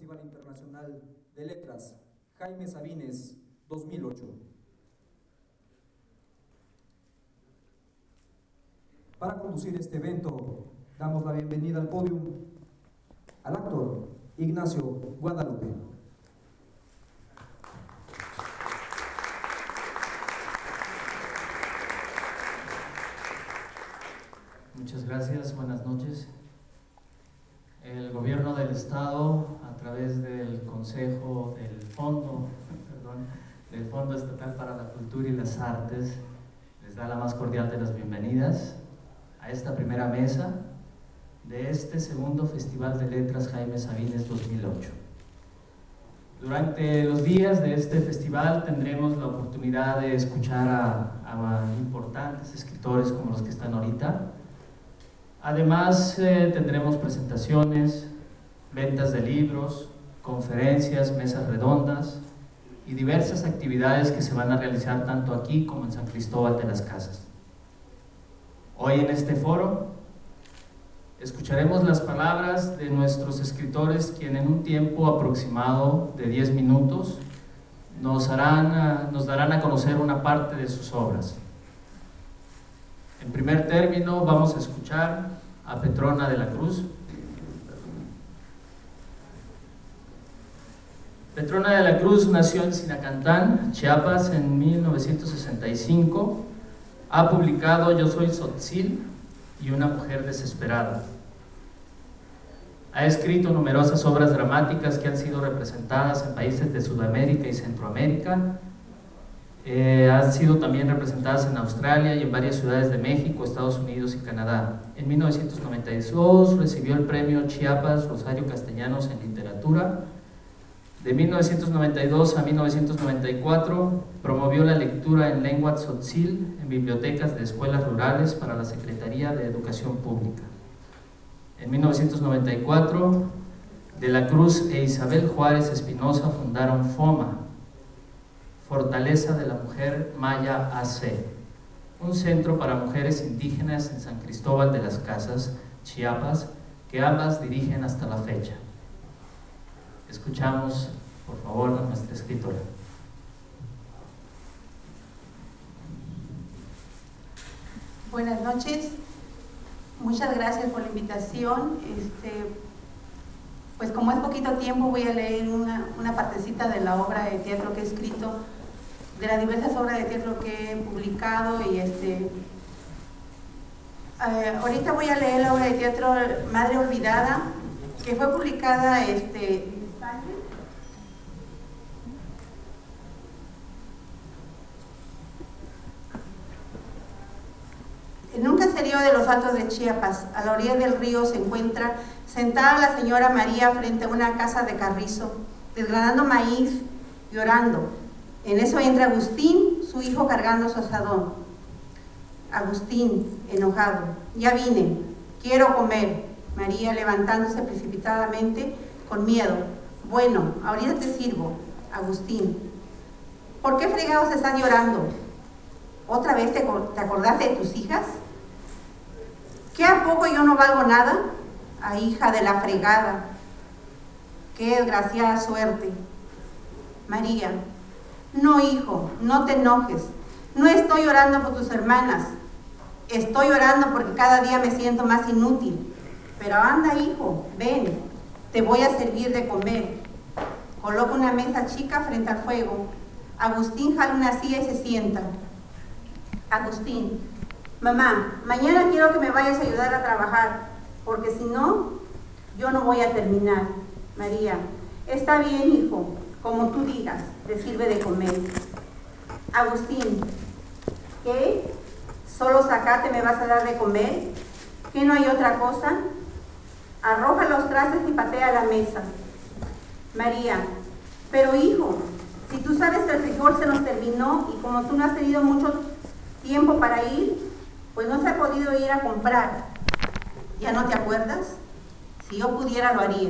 Festival Internacional de Letras Jaime Sabines 2008. Para conducir este evento, damos la bienvenida al podio al actor Ignacio Guadalupe. Muchas gracias, buenas noches. El gobierno del Estado, a través del Consejo del Fondo Estatal para la Cultura y las Artes, les da la más cordial de las bienvenidas a esta primera mesa de este segundo Festival de Letras Jaime Sabines 2008. Durante los días de este festival tendremos la oportunidad de escuchar a importantes escritores como los que están ahorita. Además, tendremos presentaciones, ventas de libros, conferencias, mesas redondas y diversas actividades que se van a realizar tanto aquí como en San Cristóbal de las Casas. Hoy en este foro escucharemos las palabras de nuestros escritores, quienes en un tiempo aproximado de 10 minutos nos darán a conocer una parte de sus obras. En primer término, vamos a escuchar a Petrona de la Cruz. Petrona de la Cruz nació en Sinacantán, Chiapas, en 1965. Ha publicado Yo soy Tzotzil y Una mujer desesperada. Ha escrito numerosas obras dramáticas que han sido representadas en países de Sudamérica y Centroamérica. Han sido también representadas en Australia y en varias ciudades de México, Estados Unidos y Canadá. En 1992 recibió el premio Chiapas Rosario Castellanos en literatura. De 1992 a 1994 promovió la lectura en lengua tzotzil en bibliotecas de escuelas rurales para la Secretaría de Educación Pública. En 1994, De la Cruz e Isabel Juárez Espinosa fundaron FOMA, Fortaleza de la Mujer Maya AC, un centro para mujeres indígenas en San Cristóbal de las Casas, Chiapas, que ambas dirigen hasta la fecha. Escuchamos, por favor, a nuestra escritora. Buenas noches, muchas gracias por la invitación. Pues como es poquito tiempo, voy a leer una partecita de la obra de teatro que he escrito, de las diversas obras de teatro que he publicado, y ahorita voy a leer la obra de teatro Madre Olvidada, que fue publicada en España. En un caserío de los Altos de Chiapas, a la orilla del río, se encuentra sentada la señora María frente a una casa de carrizo, desgranando maíz y orando. En eso entra Agustín, su hijo, cargando su asadón. Agustín, enojado: ya vine, quiero comer. María, levantándose precipitadamente, con miedo: bueno, ahorita te sirvo. Agustín: ¿por qué fregados estás llorando? ¿Otra vez te acordaste de tus hijas? ¿Qué, a poco yo no valgo nada? A hija de la fregada, qué desgraciada suerte. María: no, hijo, no te enojes. No estoy llorando por tus hermanas. Estoy llorando porque cada día me siento más inútil. Pero anda, hijo, ven, te voy a servir de comer. Coloca una mesa chica frente al fuego. Agustín jala una silla y se sienta. Agustín: mamá, mañana quiero que me vayas a ayudar a trabajar, porque si no, yo no voy a terminar. María: está bien, hijo, como tú digas, te sirve de comer. Agustín: ¿qué? ¿Solo zacate me vas a dar de comer? ¿Que no hay otra cosa? Arroja los trastes y patea la mesa. María: pero hijo, si tú sabes que el frijol se nos terminó y como tú no has tenido mucho tiempo para ir, pues no se ha podido ir a comprar. ¿Ya no te acuerdas? Si yo pudiera, lo haría.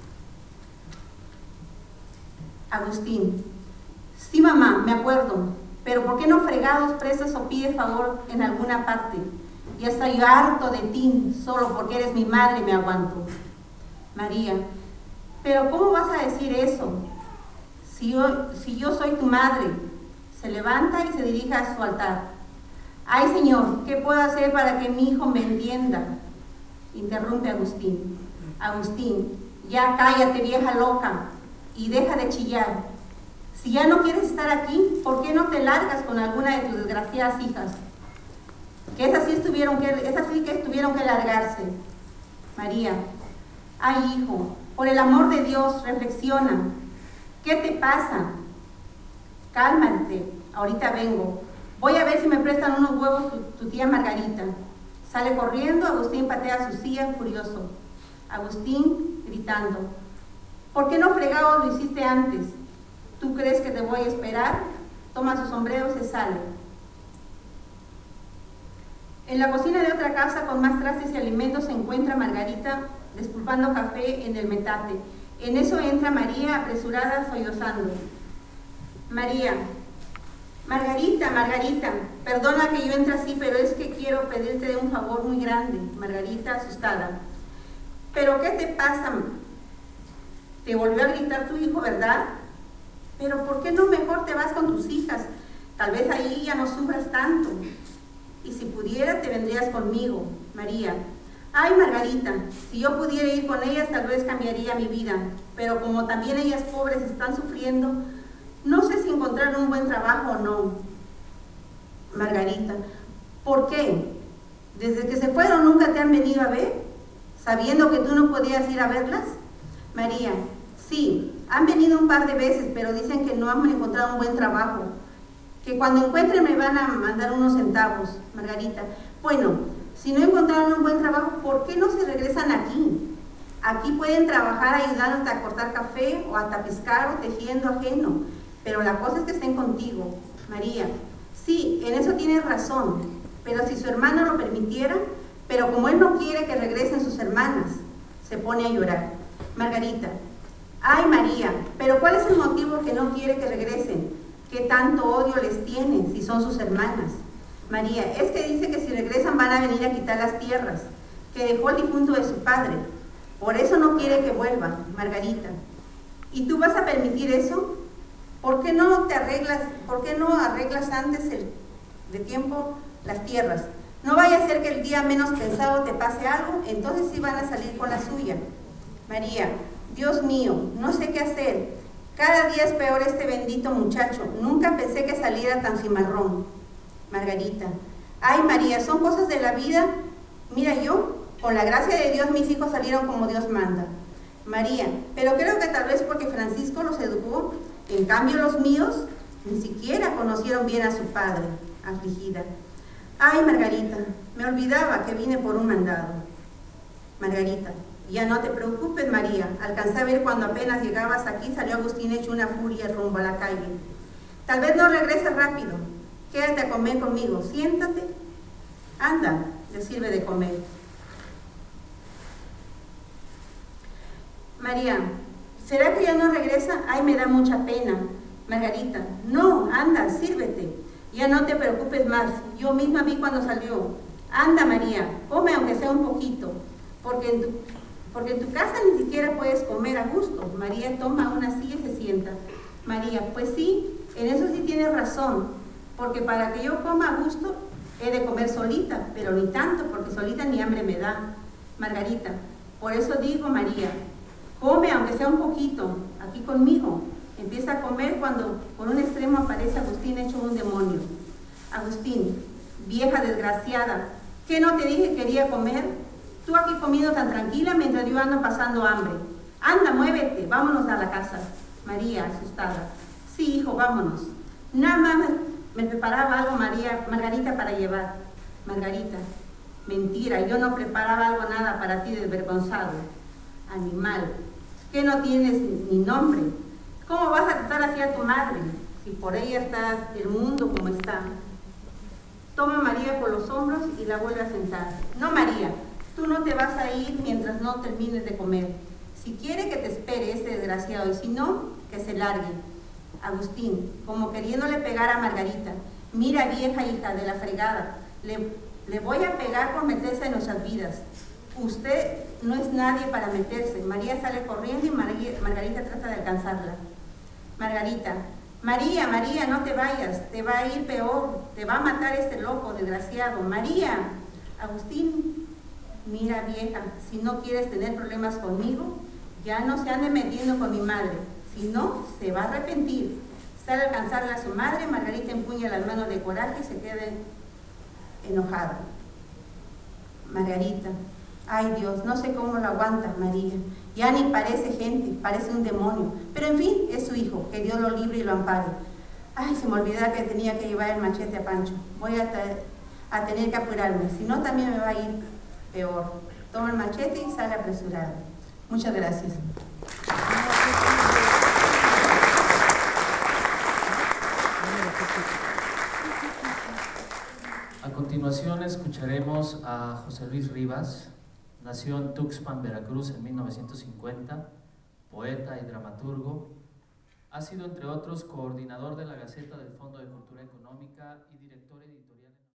Agustín: sí, mamá, me acuerdo, pero ¿por qué no fregados prestas o pides favor en alguna parte? Ya estoy harto de ti, solo porque eres mi madre me aguanto. María: Pero ¿cómo vas a decir eso? Si yo soy tu madre. Se levanta y se dirige a su altar. Ay, Señor, ¿qué puedo hacer para que mi hijo me entienda? Interrumpe Agustín. Agustín, ya cállate, vieja loca, y deja de chillar. Si ya no quieres estar aquí, ¿por qué no te largas con alguna de tus desgraciadas hijas? Que esas sí que tuvieron que largarse. María, ay, hijo, por el amor de Dios, reflexiona. ¿Qué te pasa? Cálmate, ahorita vengo. Voy a ver si me prestan unos huevos tu tía Margarita. Sale corriendo, Agustín patea su silla furioso. Agustín gritando. ¿Por qué no fregado lo hiciste antes? ¿Tú crees que te voy a esperar? Toma su sombrero y se sale. En la cocina de otra casa con más trastes y alimentos se encuentra Margarita despulpando café en el metate. En eso entra María apresurada sollozando. María, Margarita, perdona que yo entre así, pero es que quiero pedirte un favor muy grande. Margarita asustada. ¿Pero qué te pasa? Te volvió a gritar tu hijo, ¿verdad? Pero ¿por qué no mejor te vas con tus hijas? Tal vez ahí ya no sufras tanto. Y si pudiera te vendrías conmigo. María, ay Margarita, si yo pudiera ir con ellas tal vez cambiaría mi vida, pero como también ellas pobres están sufriendo, no sé si encontrar un buen trabajo o no. Margarita, ¿por qué? ¿Desde que se fueron nunca te han venido a ver? ¿Sabiendo que tú no podías ir a verlas? María, sí, han venido un par de veces, pero dicen que no han encontrado un buen trabajo. Que cuando encuentren me van a mandar unos centavos. Margarita, bueno, si no encontraron un buen trabajo, ¿por qué no se regresan aquí? Aquí pueden trabajar ayudándote a cortar café o hasta pescar o tejiendo ajeno. Pero la cosa es que estén contigo. María, sí, en eso tienes razón, pero si su hermano lo permitiera, pero como él no quiere que regresen sus hermanas, se pone a llorar. Margarita, ay María, pero ¿cuál es el motivo que no quiere que regresen? ¿Qué tanto odio les tienen si son sus hermanas? María, es que dice que si regresan van a venir a quitar las tierras que dejó el difunto de su padre. Por eso no quiere que vuelvan. Margarita, ¿y tú vas a permitir eso? ¿Por qué no arreglas antes de tiempo las tierras? No vaya a ser que el día menos pensado te pase algo, entonces sí van a salir con la suya. María, Dios mío, no sé qué hacer. Cada día es peor este bendito muchacho. Nunca pensé que saliera tan cimarrón. Margarita, ay María, son cosas de la vida. Mira yo, con la gracia de Dios mis hijos salieron como Dios manda. María, pero creo que tal vez porque Francisco los educó. En cambio los míos ni siquiera conocieron bien a su padre. Afligida, ay Margarita, me olvidaba que vine por un mandado. Margarita, ya no te preocupes María, alcancé a ver cuando apenas llegabas aquí, salió Agustín hecho una furia rumbo a la calle. Tal vez no regreses rápido, quédate a comer conmigo, siéntate. Anda, le sirve de comer. María, ¿será que ya no regresa? Ay, me da mucha pena. Margarita, no, anda, sírvete. Ya no te preocupes más, yo misma vi cuando salió. Anda María, come aunque sea un poquito, porque en tu casa ni siquiera puedes comer a gusto. María toma una silla y se sienta. María, pues sí, en eso sí tienes razón, porque para que yo coma a gusto he de comer solita, pero ni tanto, porque solita ni hambre me da. Margarita, por eso digo María, come aunque sea un poquito, aquí conmigo. Empieza a comer cuando por un extremo aparece Agustín hecho un demonio. Agustín, vieja desgraciada, ¿qué no te dije que quería comer? Tú aquí comiendo tan tranquila mientras yo ando pasando hambre. Anda, muévete, vámonos a la casa. María, asustada. Sí, hijo, vámonos. Nada más me preparaba algo Margarita para llevar. Margarita, mentira, yo no preparaba algo nada para ti desvergonzado. Animal, que no tienes ni nombre. ¿Cómo vas a tratar así a tu madre, si por ella está el mundo como está? Toma a María por los hombros y la vuelve a sentar. No, María, tú no te vas a ir mientras no termines de comer. Si quiere que te espere este desgraciado, y si no, que se largue. Agustín, como queriéndole pegar a Margarita, mira vieja hija de la fregada, le voy a pegar por meterse en nuestras vidas. Usted no es nadie para meterse. María sale corriendo y Margarita trata de alcanzarla. Margarita: María, María, no te vayas, te va a ir peor, te va a matar este loco, desgraciado. María. Agustín: mira, vieja, si no quieres tener problemas conmigo, ya no se ande metiendo con mi madre, si no, se va a arrepentir. Sale a alcanzarla a su madre, Margarita empuña las manos de coraje y se queda enojada. Margarita: ay Dios, no sé cómo lo aguanta María, ya ni parece gente, parece un demonio, pero en fin, es su hijo, que Dios lo libre y lo ampare. Ay, se me olvidaba que tenía que llevar el machete a Pancho, voy a tener que apurarme, si no también me va a ir peor. Toma el machete y sale apresurada. Muchas gracias. A continuación escucharemos a José Luis Rivas. Nació en Tuxpan, Veracruz en 1950, poeta y dramaturgo. Ha sido, entre otros, coordinador de la Gaceta del Fondo de Cultura Económica y director editorial.